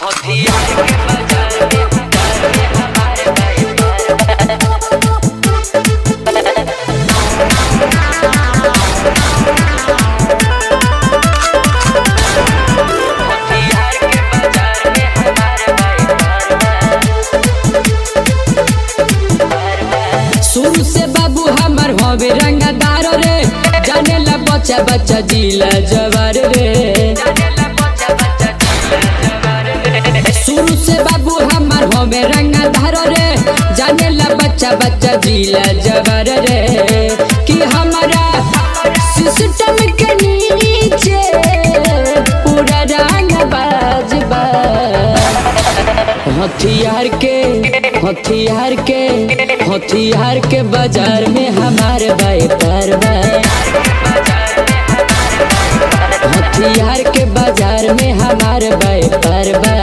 शुरू से बाबू हमार हवे रंगदार रे, जाने ला बच्चा बच्चा जिला जवार रे। शुरू से बाबू हमार हवे रंगदार रे, जाने ला बच्चा बच्चा जिला जवार रे। कि हमारा सिस्टम के नीचे पूरा रंग बाजबा, हथियार के बाजार में हमारे भाई परवा। हथियार के बाजार में हमारे भाई परवा।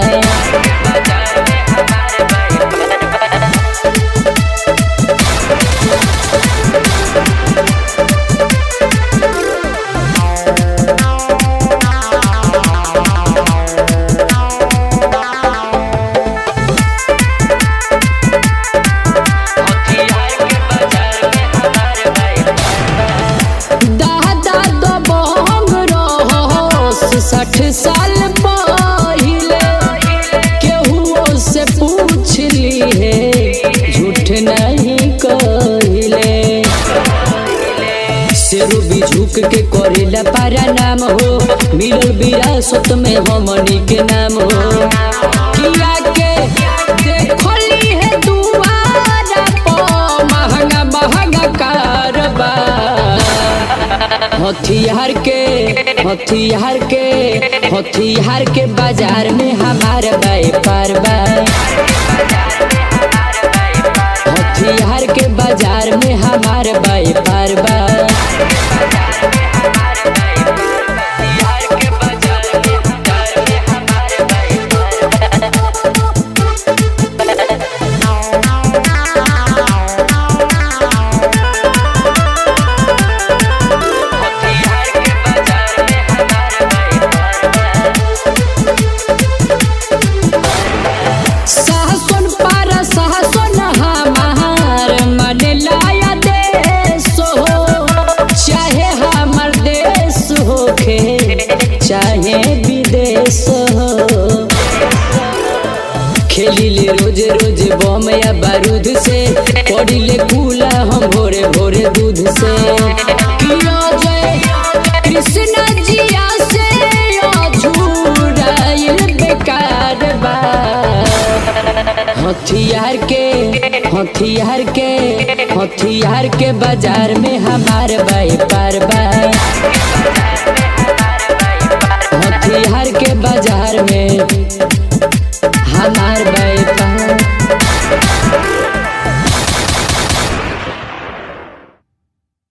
साठ साल पहले केहू से पूछ ली है, झूठ नहीं कहले। शेरू भी झुक के करेला पारा नाम हो, मिलल विरासत में हमनी के नाम हो। किया के देखली है दुआरा पर महंगा महंगा कारबार। हथियार के बाजार में हमारे भाई परवा। हथियार के बाजार में हमारे भाई परवा। चाहे विदेश हो, खेली ले रोज रोज बम या बारूद से, पड़ी ले कूला हम भोरे भोरे दूध से। किया जय कृष्ण जिया से झूराइल बेकार बा। हथियार के बाजार में हमारे भाई परवा।